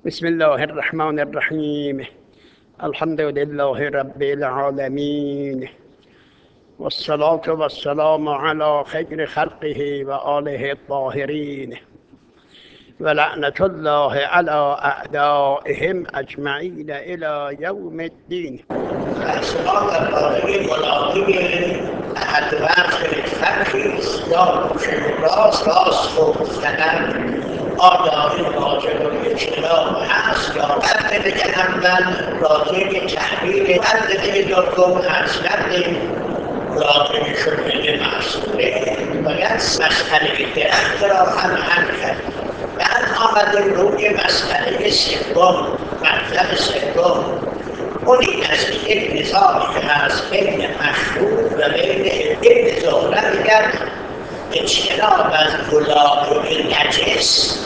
بسم الله الرحمن الرحيم. الحمد لله رب العالمين، والصلاة والسلام على خير خلقه وآله الطاهرين، ولعنة الله على أعدائهم أجمعين إلى يوم الدين. اسباب قاعده ملاقی ادوات ترخیص یا راست گفتن آگاهی واجب الاجتناب هست یا قبل دیگه اول راجع به تحلیل قبل دیگه دوم اصلا راجع شده مسئوله باید مسئله درخت را هم حل کرد. بعد آمده روی مسئله سوم مطلب سوم اونی از یک نظام که هست بین مشروع و بین ابن زهره میگن اجتناب از ملاقی نجس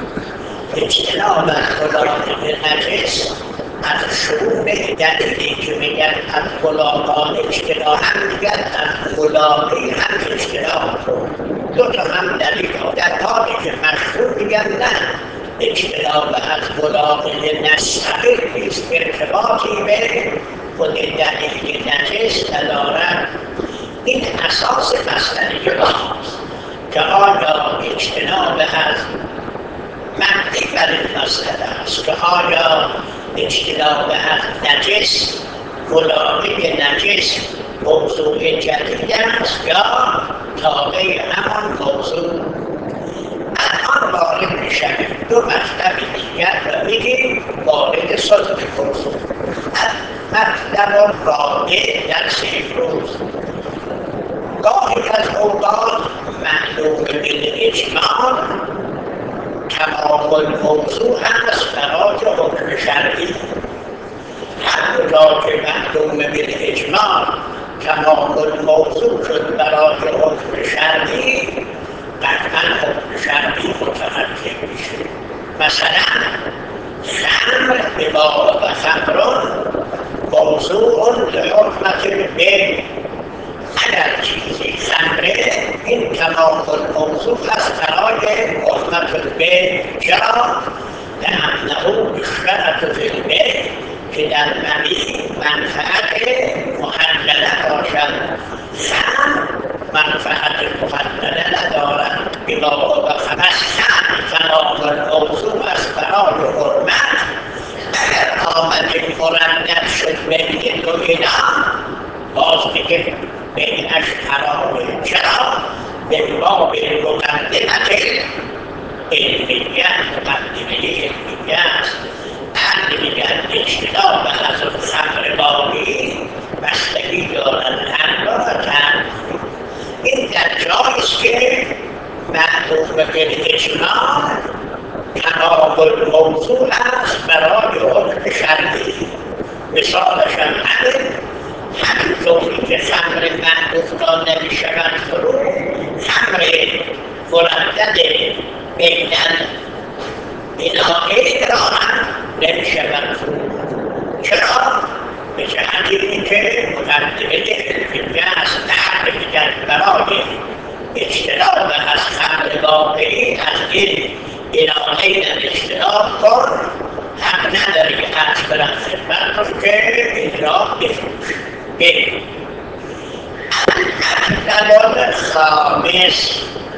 از شروع دلیلی که میگن از ملاقات اجتناب هم میگن از ملاقی هم اجتناب دو تا هم دلیل در حالی که مشروع میگن نه اجتناب از ملاقی نستقل نیست ارتباطی به خود دلیل نجس ندارد. این اساس مسئله ماست که آیا اجتناب از منطق بر این مسئله است که آیا اجتناب از نجس ملاقی نجس موضوع جدید است یا تابع همان موضوع. الان وارد میشویم دو مطلب دیگر را بگیم وارد صدق موضوع. مطلب رابع درس امروز گاهی از اوقات معلوم بالاجمال تمام الموضوع هست برای حکم شرعی. هر جا که معلوم بالاجمال تمام الموضوع شد برای حکم شرعی قطعا حکم شرعی متوجه میشه. مثلا خمر عبارة خمر موضوع لحکمت به اگر چیزی خمره این تمام الموضوع هست برای حکمت به چرا؟ لأنه اشترط فی البیع که در مبیع منفعت محلله باشد. خمر منفعت محلله ندارد عبارة خمر تمام الموضوع است برای حرمت. اگر آمده مردد شد بین دو اینا باز میگه بینش حرامه. چرا؟ به باب مقدمت علمیه مقدمه علمیه است. اهل میگن اجتناب از خمر باقی بستگی دارد همراهتن. این در جاییست که معلوم بالاجمال تمام الموضوع است برای حکم شرعی. مثالش هم همینطوری که خمر معروف را نمیشود فرو خمر مردد بین الاناءین را هم نمیشود فرو. چرا؟ به جهت اینکه مقدمه علمیه است. نحن میگن برای اجتناب از خمر واقعی از این اناءین اجتناب کن هم نداری که از برن خدمت کن که این را بفروش. المطلب خامس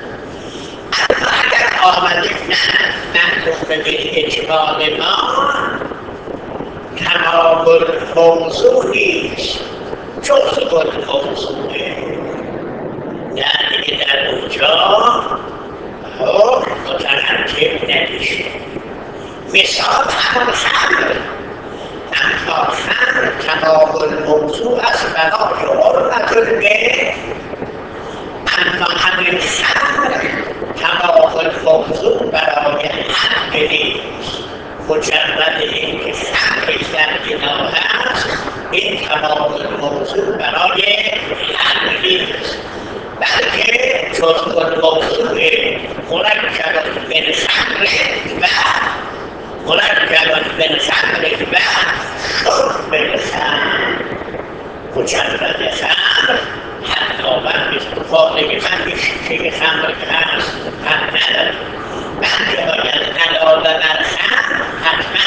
اگر آمده نه معلوم به اجمال ما تمام الموضوع نیست جزء الموضوعه. یعنی در اونجا حکم مترتب نمیشه. مثال همون خمر اما خمر تمام الموضوع است برای حرمت به اما همین خمر تمام الموضوع برای حد نیست. مجرد این که خمر در اینا هست این تمام الموضوع برای حد نیست بلکه جزء الموضوع مرکب من خمر و مرکب من خمر و شرب الخمر. مجرد خمر حتی وقتی فاقه خمر شیشه خمر که هست حد نداره بلکه باید علاوه بر خمر حتما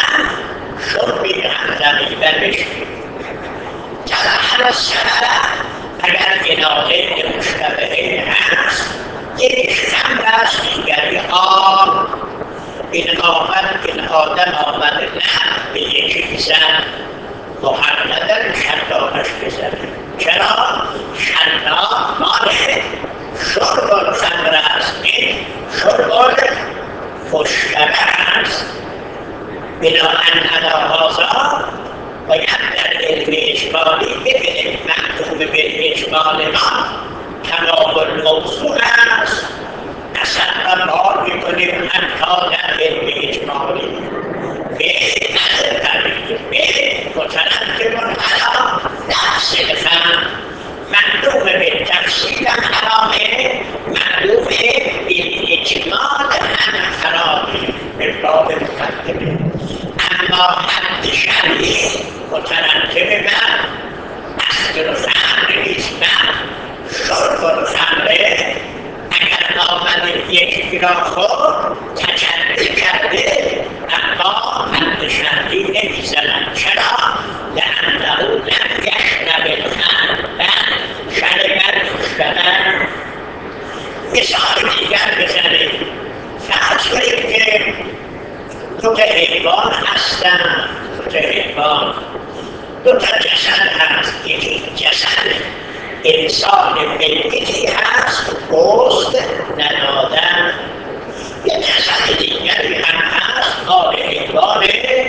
نوشتیم طبعا السبب اگر الهه مشتبهه هست یکیش خمر است دیگری آب. این آدم آمد نه به یکی زن محمدن شلاقش بزنه. چرا؟ شلاق مال شرب الخمر است، این شرب مشتبه است. بناهن علاهازا باید در علم اجمالی ببینید محکوم به اجمال ما تمام الموضوع است. اصلا ما میکنیم حتی در علم اجمالی به مترجمون علا نفس الفهم معلوم به تفصیل حرامه، معلوم به اجمال حرامه به باب مقدمه. اما حد شرعی مترجم من اصل الفهم نیست. من شرب الخمره اگر آمده یکی را خود تجلی کرده اما حد شرعی نمیزنند. چرا؟ لأنه لم یشرب الخمر شرب المشتبه. مثال دیگر بزنید. فرض کنید که دو تا حیوان هستند، دو تا جسد هست. یکی جسد انسان میتی هست، پوست ندادن. یه جسد دیگری هم هست مال حیوان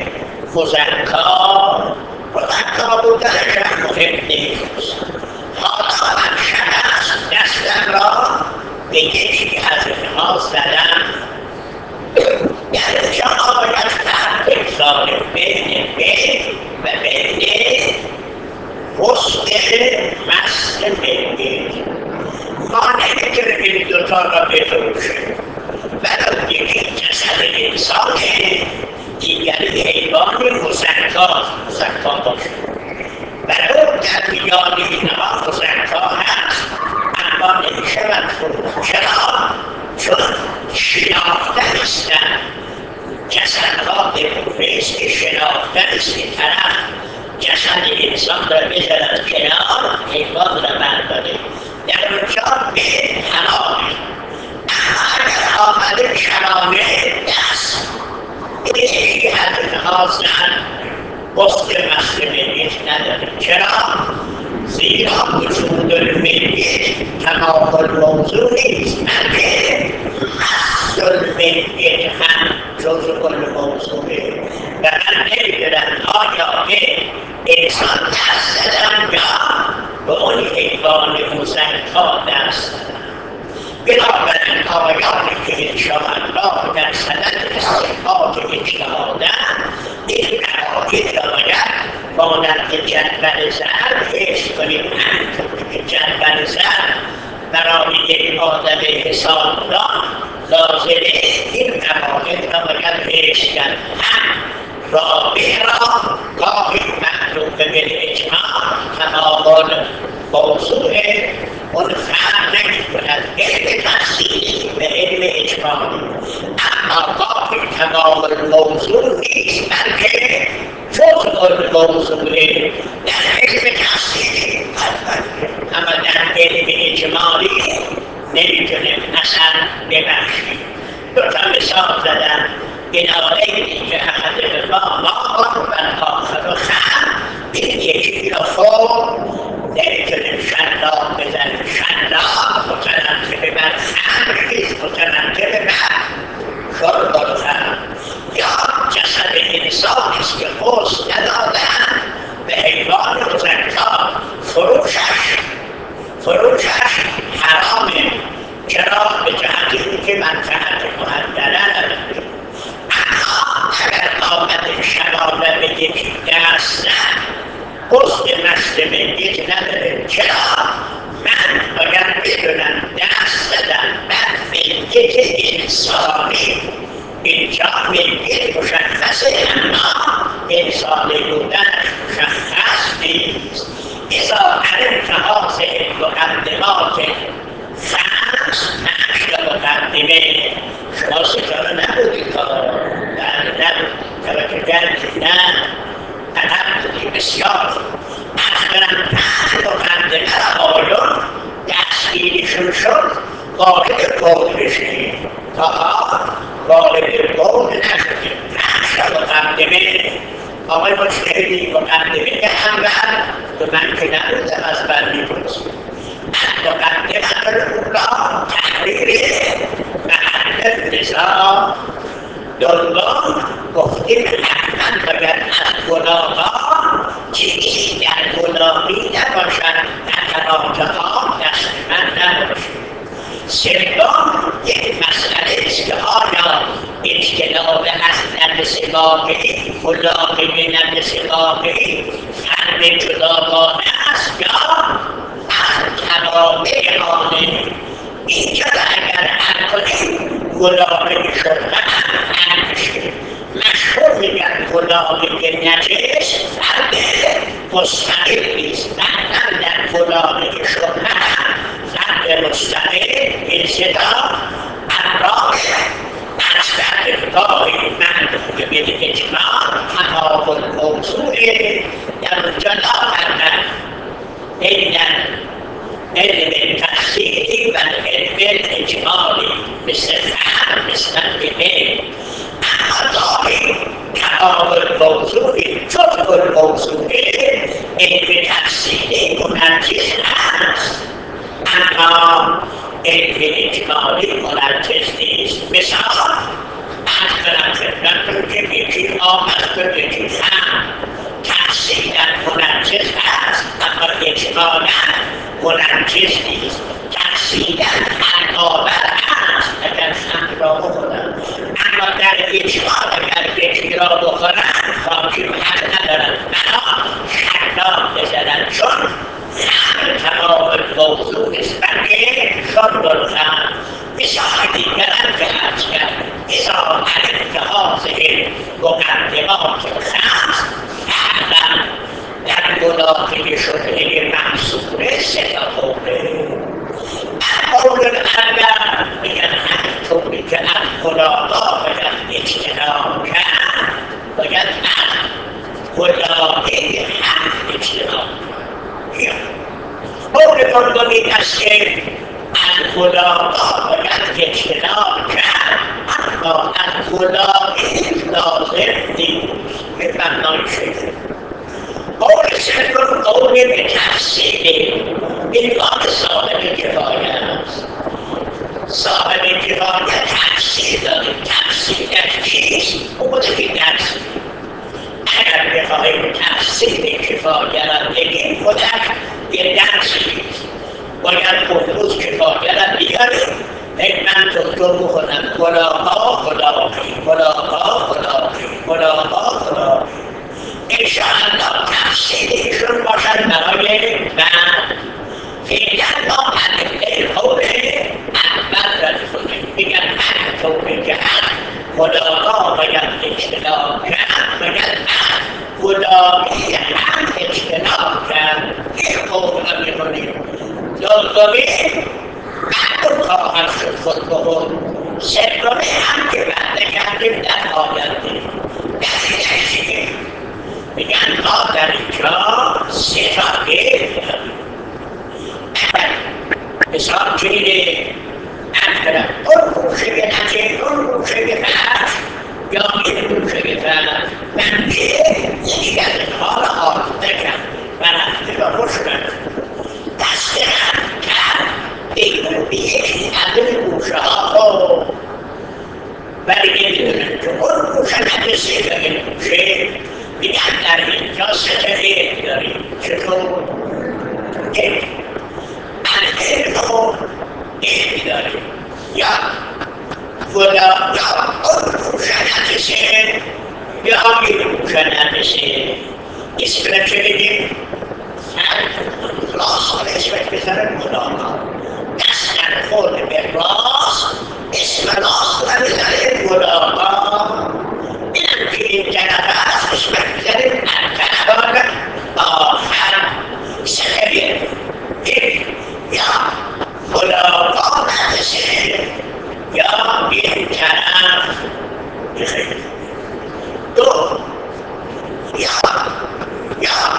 مزکا بودنش هم مهم نیست. حالا من شخص دستم را به یکی از اینها زدم، یعنی جا باید فرق بگذاریم بین و بین پوست مست میتی. ما نمیتونیم این دوتا را بفروشیم. ولو یکی جسد انسانه، دیگری حیوان مزکا باشه. ولو در میان اینها مزکا هست اما نمیشود فروخت. چرا؟ چون شناخته نیستند. جسدها بفروشت که شناخته نیست که طرف جسد انسان را بزند کنار، حیوان را برداره، در اونجا به حرامه. اگر آمده شرامه دست به یکی از اینها زن پست مست میت نداره. چرا؟ زیرا وجود المیت تمام الموضوع نیست، بلکه اصل المیت هم جزء الموضوعه. و من نمیدونم آیا به انسان دست زدم یا به اون حیوان مزکا دست زدم. بنابراین آیاتی که انشاءالله در صدد استنباط اجتهادند این قواعد را باید مانند جدول ضرب حفظ کنیم. همینطور که جدول ضرب برای یک آدم حسابدان لازمه، این قواعد را باید حفظ کرد. هم رابع را گاهی معروف بالاجماع تمام موضوع اون فرق نمی‌کند علم تفصیلی به علم اجمالی. اما گاهی تمام الموضوع نیست، بلکه جزء الموضوعه. در علم تفصیلی اما در علم اجمالی نمی‌تونیم اصلا ببخشیم. دو تا مثال زدم. بنابراین که احدهما ماء و الآخر خمر، این یکی را خود نمیتونیم شلاق بزنیم. شلاق مترتب بر خمر نیست، مترتب بر شرب الخمر. یا جسد انسانی است که پوست ندادن به حیوان مزکا، فروشش حرامه. چرا؟ به جهت که منفعت مهندره نداره. اما اگر آمده شرابه به یکی دست زد، پست مست میت نداره. چرا؟ من باید بدونم دست زدم بر میت انسانی. اینجا میت مشخصه اما انسانی بودنش مشخص نیست. اذا علمت هذه المقدمات فرض نقش مقدمه شما ستاره نبودید تا نبود توجه کردید نه عقب بودید بسیار اخبرم تحت مقدمه آیون دستگیریشون شد وارد قول بشه تا وارد قول نشده تحت مقدمه آقای مجتهدی مقدمه همراه تو من که نبودم از بندی بود مقدمه الاولا تحریر محل نظام دلان گفتیم حتما باید از گناهان چیزی در گناهی نباشد نتراتها دست من نباشد سوم یک مسئله است که آیا اجتناب از نجس واقعی ملاقمه نجس واقعی فرد جداگانه است یا از توابع آنه اینجا اگر حل کنیم ملاقمه شدن حل میشه مشهور میگن ملاقمه نجس فرد مستقل نیست بعدا در ملاقمه شدن فرد مستقل انصدام امراض اصلا ابقای من به اجماع تمام موضوع در جدا کردن بین علم تفسیری و علم اجمالی مثل فهم نسبت به علم اما داری تمام الموضوع جزء الموضوع علم تفسیری منجز هست اما علم اجمالی منجز نیست مثال از برم خدمتتون که یکی آمد و یکی فهم تفسیرا منجز هست اما اجمالا منجز نیست تفسیرا تناور هست اگر فهم را بخورن اما در اجمال اگر یکی را بخورن حاکم حق ندارن بنا شکلات بزنن چون تمام الموضوع نسبت به شرط الفهم مثال دیگر هم که عرض کرد اذا الاتحاضه مقدمات الخمس فعلا در ملاقمه شده منصوره سه تا قوله القول الاول میگن همینطوری که از ملاقا باید اجتناب کرد باید از ملاقمه هم اجتناب قول دومی است که از ملاقا باید اجتناب کرد اما از ملاقمه لازم نیست به معنای شده قول سوم قول به تفسیر عنوان صاحب کفایه است صاحب کفایه تفسیر داره تفسیر در چیست؟ خود که درس اگر بخواهیم تفسیر کفایه را بگیم خودش یه درسی باید امروز کفایه را بیاریم من دکتر بخونم ملاقا خداقی ملاقا خداقی ملاقا خداقی انشاءالله تفسیرشون باشد برای من فعلا ما ادله قول اول را بخونیم میگن همینطوری که ملاقا باید اجتناب کرد باید ملاقی هم اجتناب کرد این قول را میکنیم دومی معلوم خواهد شد خود بخون سومی هم که بعد کردیم در آینده میگن ما در اینجا سه تا گیر داریم مثال چیه اکرم اون روشه نجه اون روشه فرش یا این روشه فرش منجه یکی از حال آرده کرد و رفته و خوش کرد دست هم کرد بیرون یکی از این روشه ها ولی نمیدونن که اون روشه نجسه یا این روشه میگن در اینجا سه تا غیر داریم چطور؟ یک العلم و علم داریم یا اون روشن نجسه یا این روشن نجسه اسم را چه بگیم؟ راست اسمت بذارن ملاقا دست در خود به راست اسم راست را بذارن ملاقا اینم که این جنبه است اسمت بذارن الجنبان آخر سببی یا ملاقا نجسه یا این طرف بخیر دو یا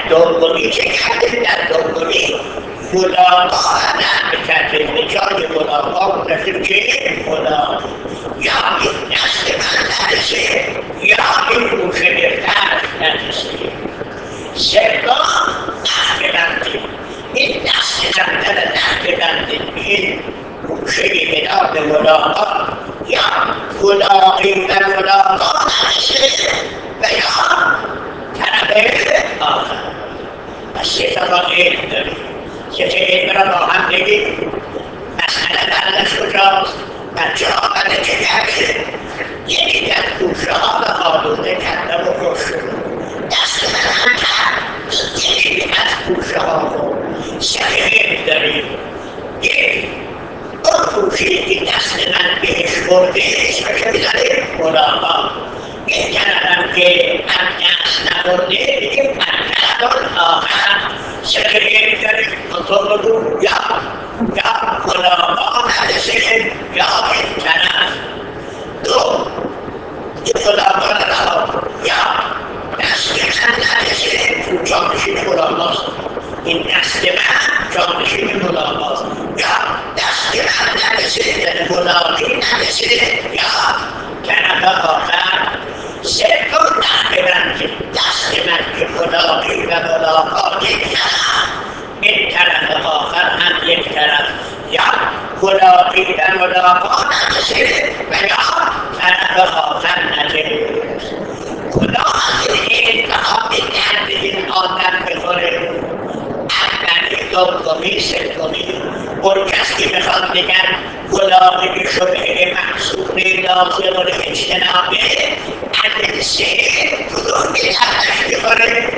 دومی که کردیم در دومی ملاقا نمی کردیم به جای ملاقا رسیم که ملاقا یا این دست من نرسه یا این گوشه بهتر نرسه سوم نخبندیم این دست کردن نخبندیم این گوشه به نام ملاقا یا ملاقی و ملاقا نرسه و یا طرف آخر و سه تا علم داریم سه تا علم را با هم بگیم مسئله بردش کجاست بچه ها بده چه کرده یکی از گوشه ها به آلوده کرده و خوش دست من هم کرد یکی از گوشه ها سه علم داریم یک اون گوشه‌ای که دست من بهش برده اسمش می‌ذاریم ملاقا این طرفم که هم دست نبرده بگیم الطرف الآخر سه علم داریم منطور بگو یا ملاقا نرسه یا این طرف دو این ملاقا نرسه یا دست من نرسه جانشین ملاقاست این دست من جانشین ملاقاست یا دست من نرسه در ملاقی نرسه یا طرف آخر سوم نخبندیم دست من که ملاقی و ملاقات این طرف آخر هم یک طرف یا ملاقی و ملاقات نرسه و یا طرف آخر نرسه خدا از این انتخاب درد این آدم بخوره اولی دومی سومی اون کسی میخواد بگن ملاقی شبه محصول لازم و اجتنابه عدد سه کدوم که دردش بخوره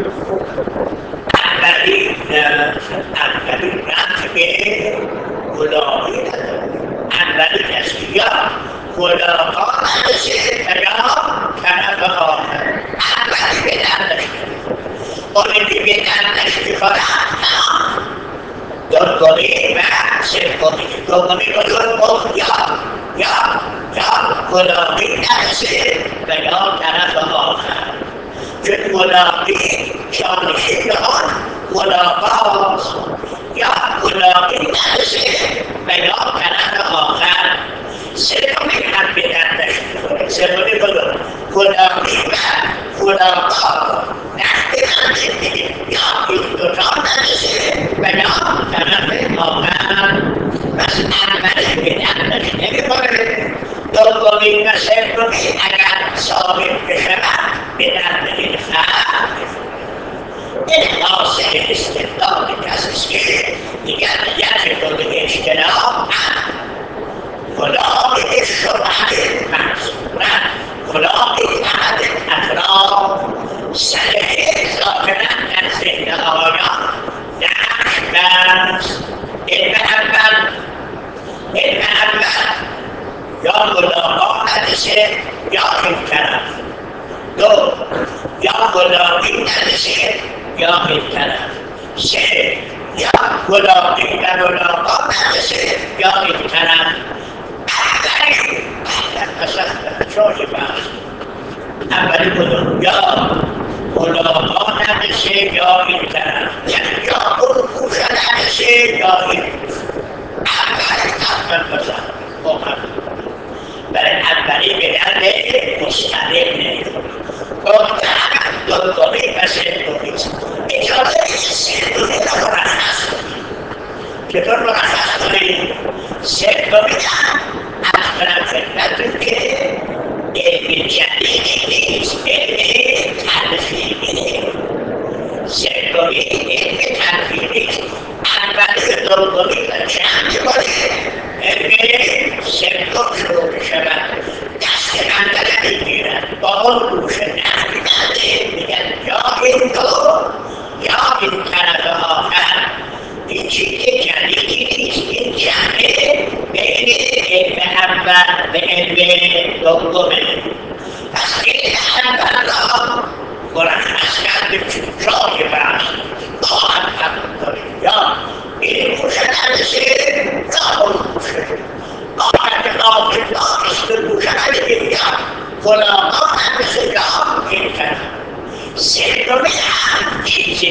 اولی رفت به ملاقی اولی کسی یا ملاقا نرسه و یا طرف آخر اولی به دردش اونی که به دردش بخوره دومی و سومی کدوم گفت یا ملاقی نرسه و یا طرف آخر چون ملاقی جانشین آن ملاقاست یا ملاقی نرسه و یا طرف آخر سومی هم به دردش می‌خوره سومی کدوم ملاقی و ملاقا نخبندیم یا این دوتا نرسه و یا طرف آخر بس اولی به دردش نمی‌خوره دومی و سومی اگر ثابت بشود به درد این فرد این حاصل استدلال کسیست که دیگر یجب الاجتناب ملاقی شبهه محصوره ملاقی احد الاطراف صدقه ظاهرا در ذهن آیان نقش بست علم اول یا ملاقا نرسه یا این طرف دو یا ملاقی نرسه یا این طرف سه یا ملاقی و ملاقا نرسه یا این طرف اولی کدوم یا ملاقا نرسه یا این طرف یا اون گوشه نرسه یا این برای اولی به درد مستقل نمیخوره دومی و سومی اجازه سومی را مرخص چطور مرخص کنیم؟ سومی از برم خدمتون که علم جدیدی نیست علم تلفیقی سومی علم تلفیقی اولی دومی و چند باشه علم سوم شروع بشود دست من نمیگیرد با اون گوشه نخبنده میگن یا این دو یا این طرف آخر این چیز جدیدی نیست این جمعه بین علم اول به علم دومه پس علم اول را مرخص کردیم جای بحث با هم قبول داریم یا این گوشه نرسه یا اون گوشه باید قابل داشت گوشه نمیگیم یا ملاقا نرسه یا این طرف سومی هم چیز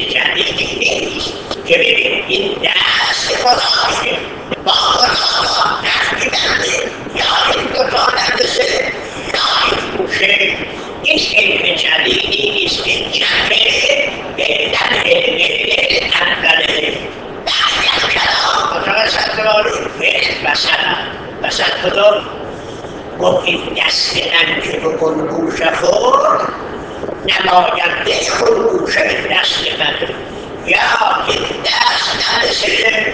این دست خداشه با خدا دستی بنده یا این دوتا ندسته یا این گوشه این علم جدیدی نیست که جمعه بهتر علم تنبله بعضی از کلام متوسط داری وسط خدا گفت این دست من که بکن گوشه خور نماینده خروشه دست من یا این دست نرسه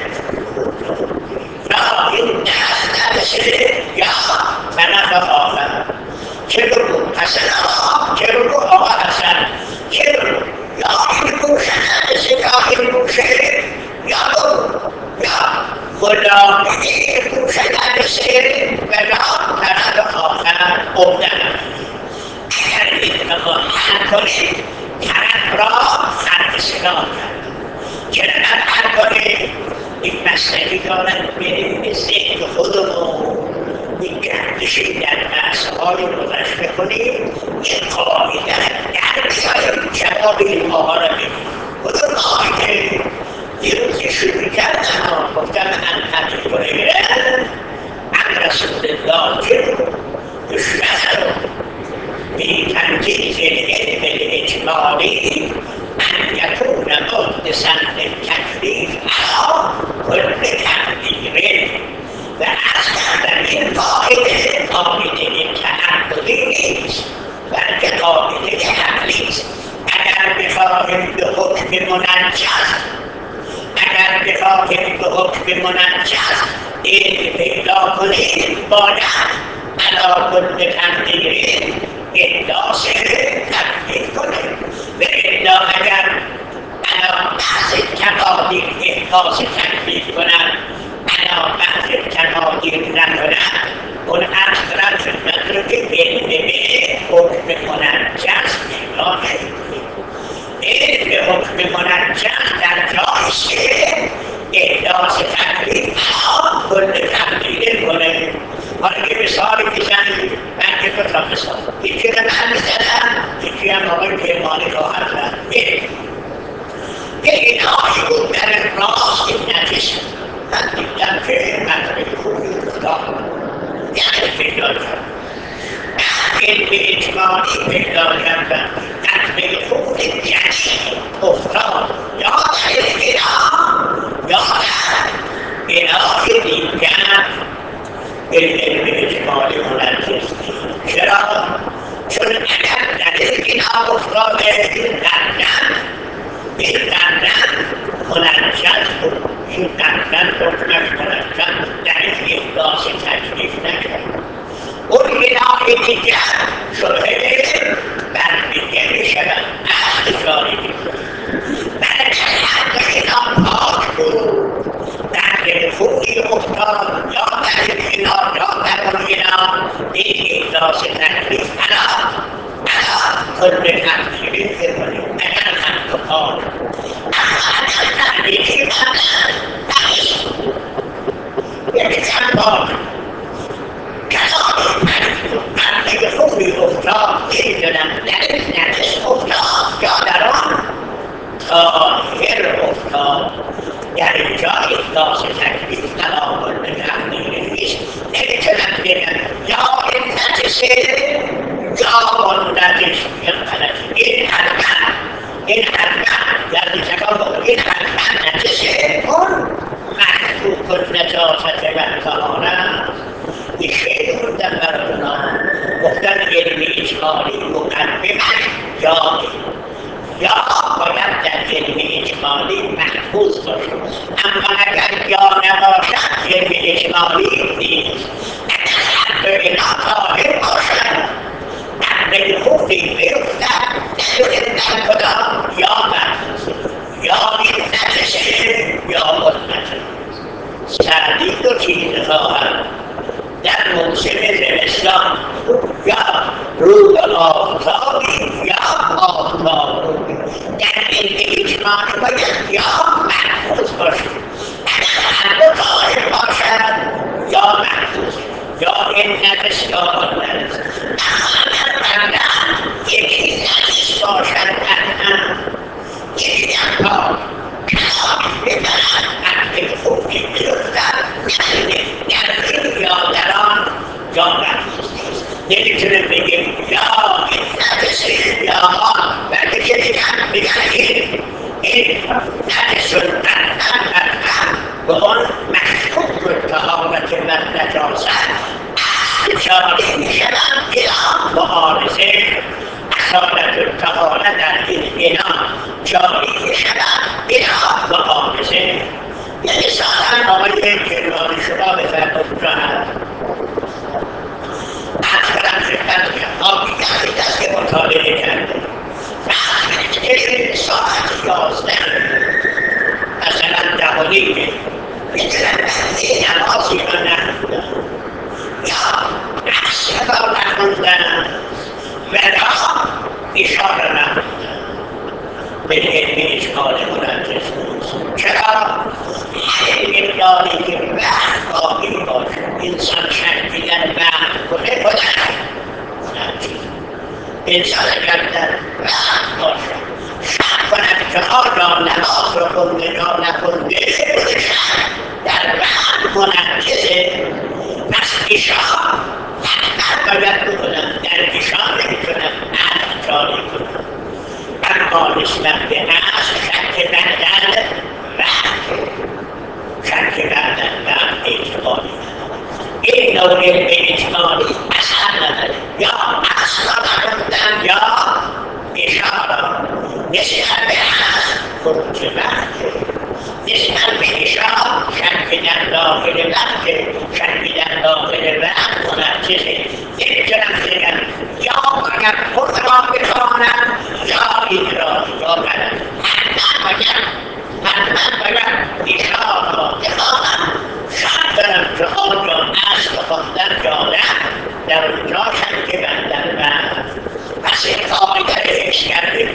یا این دست نرسه یا طرف آخر چرا بود حسن آقا چرا بود آقا حسن چرا یا این گوشه نرسه یا این گوشه یا خدا این گوشه نرسه و یا طرف آخر افتن اگر این بخواه حل کنید طرف را خرد سلام کرد چرا حل کنید این مسئله دارد به ذهن خودمون این گردشی در بحث‌های گذشته کنید این قاعده در بیایید جواب این ماها را بدید خودم آقای دیروز که شروع کردم گفتم انقدر کنیره عن رسول الله که دشمن بتنجيز العلم الإجمالي أن يكون مقدسا للتكليف على كل تقدير فأسلم من قائد التعبديس بل قائد الحديث أنا بخواهد بحكم منجز اگر بخواهید به حکم منجز این پیدا کنید باید علا کل تقدیر احداث تکلیف کنید و الا اگر علا بعض تقادیر احداث تکلیف کنند علا بعض تقادیر نکنند اون اصلا خدمت رو که علم به حکم منجز پیدا کنید علم به حکم منجز در جایست که احداث تکلیف کل تقدیر کنه حالا که مثالی بزنید من که دو تا مثال یکی رو من بزنم یکی هم آقای پیمانی خواهد زد یه الهی بود در راست نجس من دیدم که مطلب خوبی افتاد یعنی پیدا کرد علم اجمالی پیدا کردن مطلب خوب جدید افتاد یا در اله یا در اله دیگر علم اجمالی منجز چرا؟ چون اگر در اله افتاده این لندن منجز بود این لندن حکمش منجز در این احداث تکلیف نکرد اون اله دیگر شبه برمیگه میشود اصل جاری میشود بلکه حق اله پاک بود در خوبی افتاد یا در اله یا در اون اله این احداث تکلیف علا کل تقدیری بکنید اگر حق پاک اما اگر یکی یکی پاک برای خوبی افتاد میدونم در این نجس افتاد یا در آن طاهر افتاد در اینجا احداث تکلیف تناول به تقدیر نیست نمیتونم بگم یا این نجسه یا اون نجس این حتما در نجگاه این حتما نجسه اون محبوب النجاست و طهارت این شعر بودن براتنا گفتن علم اجمالی مقدمه یا باید در علم اجمالی محفوظ باشه اما اگر یا نباشد علم اجمالی نیست اگر حق اله طاهر باشد عقل خوبی بیفتد در کدام یا محفوظ یا این نجسه یا مطلقه سعدی دو چیز خواهد در موسم زمستان یا روی آفتابی یا آفتاب در علم اجمالی باید یا محفوظ باشد اگر حق طاهر باشد یا محفوظ یا این نجس یا مطلق اما اگر یکی نجس باشد یکی هم پاک کلامی ببرد نمیتونه بگه یا نفسه یا بعد که بگه این نفسون به اون مشکوک تهارت و نجاست جاری میشوم اینا معارضه اصالت تهارت در اینا جاری میشوم اینا معارضه یعنی ساختن آقای جلوانی شما بفرمایید راحت اصلا خدمت آبی دست که مطالعه کرده ساعت 11 مثلا دهانی این نمازی رو نخوندن یا اصلا نخوندن ولا اشاره نخوندن به علم اشکال مرکز چرا؟ این مقداری که وقت باقی باشه انسان شکیدن وقت کنه کنه انسان اگر در وقت باشه شک کند که آیا نماز رو خونده یا نخونده در وقت منعکسه پس اشاره حتما باید بکنم در اشاره نمیکنم عرض جاری کنم اما نسبت به عرض شک کردن وقت شک کردن وقت اعتباری این نوع اعتباری اصلا نداره یا اصلا نکردن یا اشاره نسبت به عرض خروج وقت نسبت به اشاره شک در داخل وقت شک در داخل وقت منعکسه نمیتونم بگم یا باید خود را بخوانم یا این را یا برم حتما باید اشاره را بخوانم شک دارم که آیا اصل خواندن یا نه در اونجا شک بندن وقت پس این قاعده حفظ کرده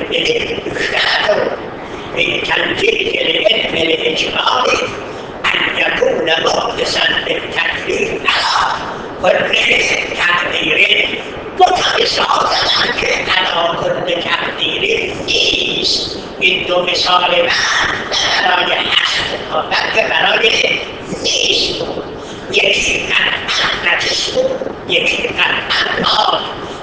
به تنجیل العلم الاجمالی ان یکون محدثا بالتکلیف علی کل تقدیر دو تا مثال دادن که علی کل تقدیری نیست این دو مثال برای حسن و بلکه برای نیست یکی قطعا نجس بود یکی قطعا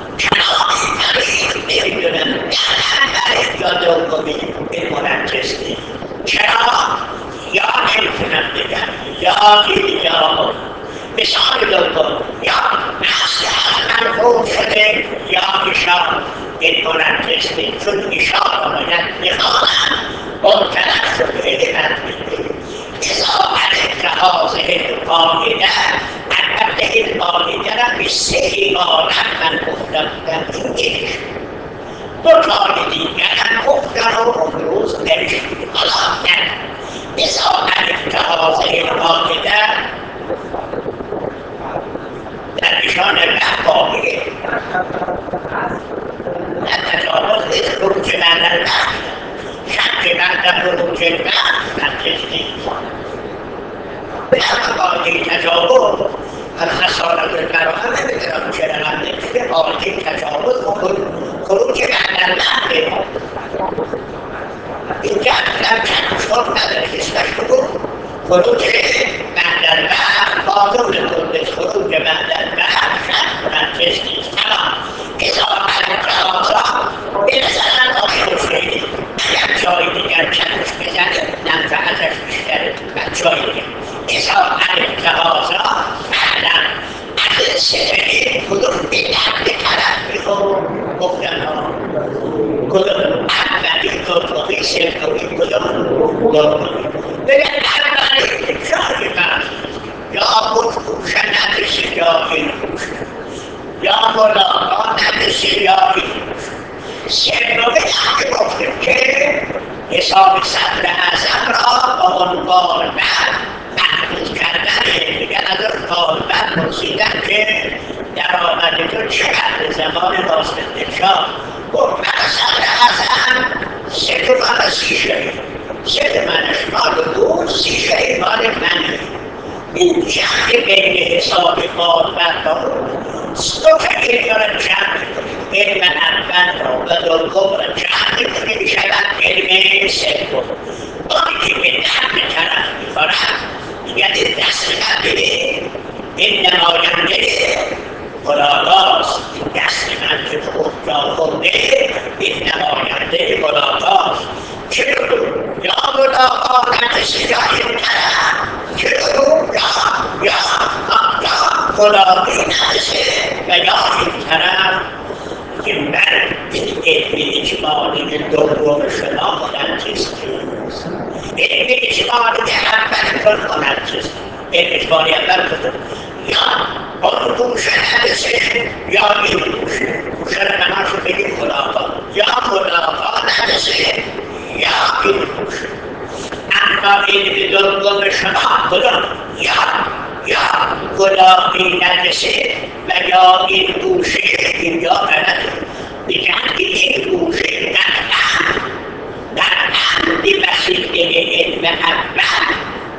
کلامی نمیدونم یا دومی این منجز نیست چرا؟ یا نمیتونم بگم یا این یا مثال دوم یا اصلا مرفوع شده یا اشاره این منجز نیست چون اشاره باید بخوانم اون طرف رو بهدمت بگیم اضافت هذه القاعده البته این قاعده را به سه عبارت من گفتم در این یک دو کار دیگر هم گفتم و امروز نوشتیم حالا نه اضافت هذه القاعده در نشان وقت نتجاوز نیست خروج بعد الوقت شک بعد خروج الوقت نجس نیست به همه قاعده تجاوز الخسارة الكراهة نمیدونم چرا هم نمیشه قاعده تجاوز خروج بعد الوقت اینجا اصلا چند نداره کسش بگو خروج بعد الوقت قانون خودش خروج بعد الوقت شک نجس نیست تمام اضافت التقاضا مثلا آشوفه اگر جای دیگر چندش بزنه منفعتش بیشتره و جای دیگر اضافت التقاضا بعدا اهل سفری کدوم بیدن به طرف بخون گفتن ها کدوم اولی دومی سومی کدوم دومی بگن اولی جای بخش یا خودکوشه ندشه یا این کوشه یا ملاقا ندشه یا این سومی هم گفتیم که حساب صدر اعظم را با عنوان محفوظ کردن دیگر از اون طالبت پرسیدن که در آمده تو چقدر زمان ناصرالدین شاه گفت من صدر اعظم سه تومن 30 شهید سه تومنش مال او 30 شهید مال منه این جمع بین حساب طالبت را دو فکر دارد جمع علم اول را و دوم را جمع کنه میشود علم سوم آنی که به دم طرف میخورد یعنی دست نبیره این نماینده خداونداست دست من که خود را خونده این نماینده ملاقات چرا یا ملاقات نسیگاه طرف چرا یا ملاقی نسیگاه و یا این طرف که من علم اجمالی دوم شما منجز نیست علم اجمالی اول کن منجز علم اجمالی اول کن یا اون گوشه نرسه یا این گوشه نماشو بگیم ملاقات یا ملاقات نرسه یا این گوشه اما علم دوم شما کدام یا گلاهی نرسه و یا این گوشه اینجا غلط بگن که این گوشه در حد وسیله علم اول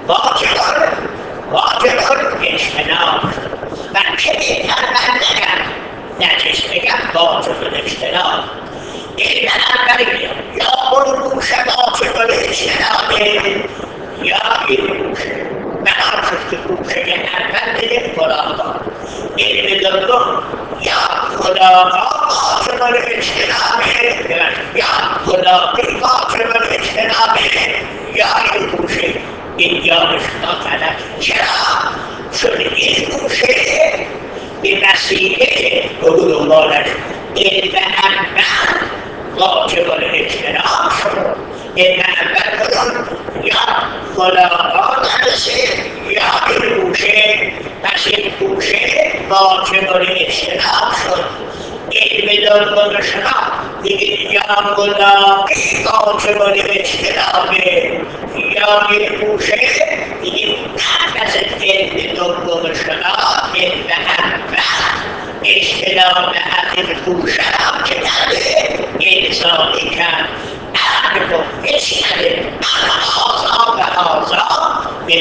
واجب اجتناب و چه بهتر من نجس بگم واجب اجتناب علم اولیه یا اون گوشه واجب اجتنابه یا این گوشه مناسب گوشه اول بگه ملاقات علم دوم یا ملاقات واجب اجتنابه یا ملاقی واجب اجتنابه یا این گوشه اینجا اشنا طلب چرا؟ چون این گوشه به وسیله قبول مالش علم اول واجب اجتناب شد علم اول کدام یا ملاقات هسته یا این گوشه پس این گوشه واجب اجتناب شد علم دوم شما دیگه یا ملاقی واجب اجتنابه یا این گوشه دیگه پس علم دوم شما علم اول اجتناب این گوشه را که نده انسانی کرد عقل و اشتره آزا و آزا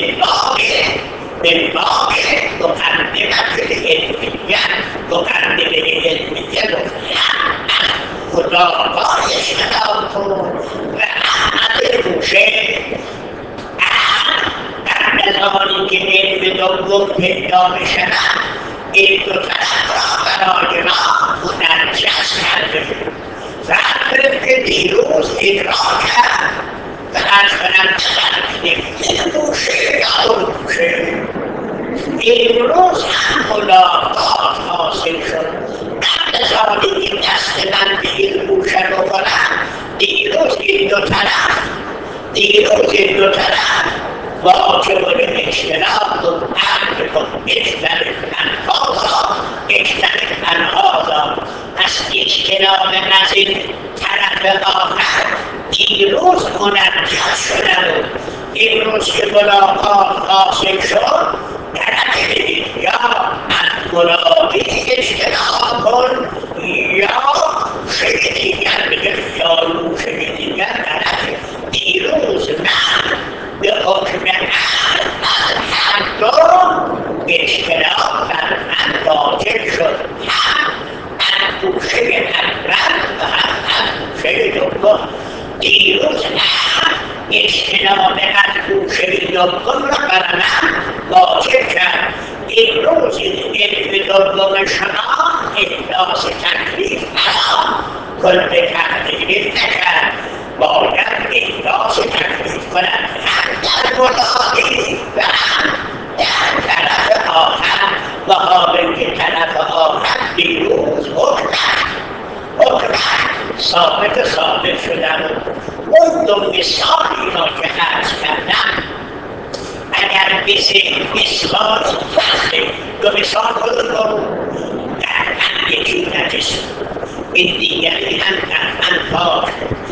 بالباق مقدمت علمیه خداوند اجتناب کن و احمد گوشه در نظاری که علم دوم پیدا بشود این دو طرف را برای ما منجز کرده فرق که دیروز ادراک کرد و از کنم این گوشه یا اون گوشه امروز هم ملاقات حاصل شد در نظاری که دست من به این گوشه رو کنم دیروز این دو طرف واجب اجتناب و عقل کن اجتنب انهازا پس اجتناب از این طرف آخر دیروز منجز شده بود امروز که ملاقات حاصل شد درک یا از ملاقی اجتناب کن یا شیء دیگر بگه یا شیء دیگر درک دیروز من به حکم هر دو اجتناب بر من واجب شد هم از گوشه اول و هم از گوشه دوم دیروز هم اجتناب از گوشه دوم را بر من واجب کرد امروز علم دوم شما احداث تکلیف کل تکلیف نکرد باید احداث تکلیف کند در ملاقی و در طرف آخر و حالا که طرف آخر دیروز حکم ثابت شدن اون دو مثالی را که عرض کردم اگر بسه اثبات فرقه دو مثال کدوم در یکی نجس این دیگری هم در انفاق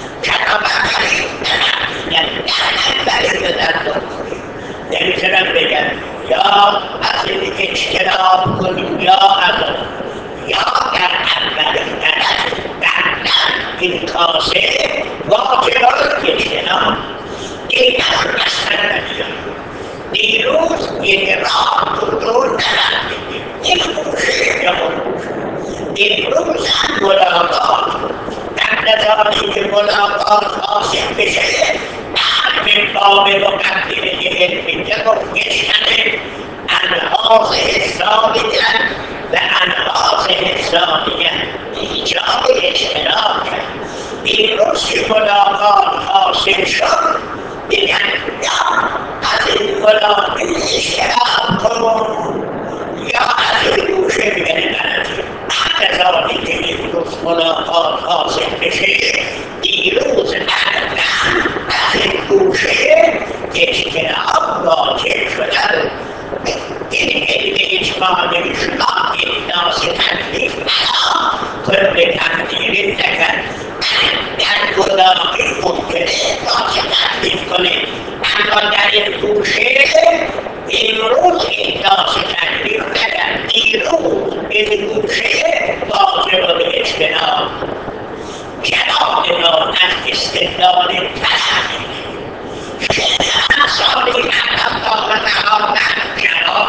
نمیتونم بگم یا از این اجتناب کنیم یا از یا در اول در این کاسه واجبات اجتناب این هم مثلا دیروز این راه کنترل ندارد این گوشه یا امروز هم ملاقات در نظاری که ملاقات حاصل بشه همه باب مقدمه علمیه گفتشنه انحاظ ثابتن و انحاظ ثانیه ایجاد اشتراک دیروز که ملاقات حاصل شد دیگر از این ملاقات اشتراک کن یا از این گوشه بگردند بعد از آنی که دیروز ملاقات حاصل بشه دیروز از این گوشه اجتناب واجب شدن این علم اجمالی شما احداث تکلیف کل تقدیر نکرد در گناهی ممکنه احداث تکلیف کنه اما در این گوشه امروز احداث تکلیف نکرد دیروز این گوشه واجب به اجتناب جناب ما از استدلال تلقی سالی الله تعالی جناب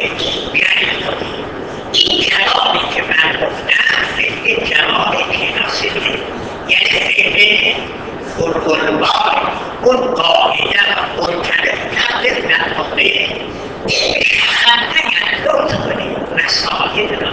این جنابی که من گفتم این جنابی که نصیبه یعنی فرقلبای اون قاعده و اون تلقی در واقع همه لطف کنید مسائل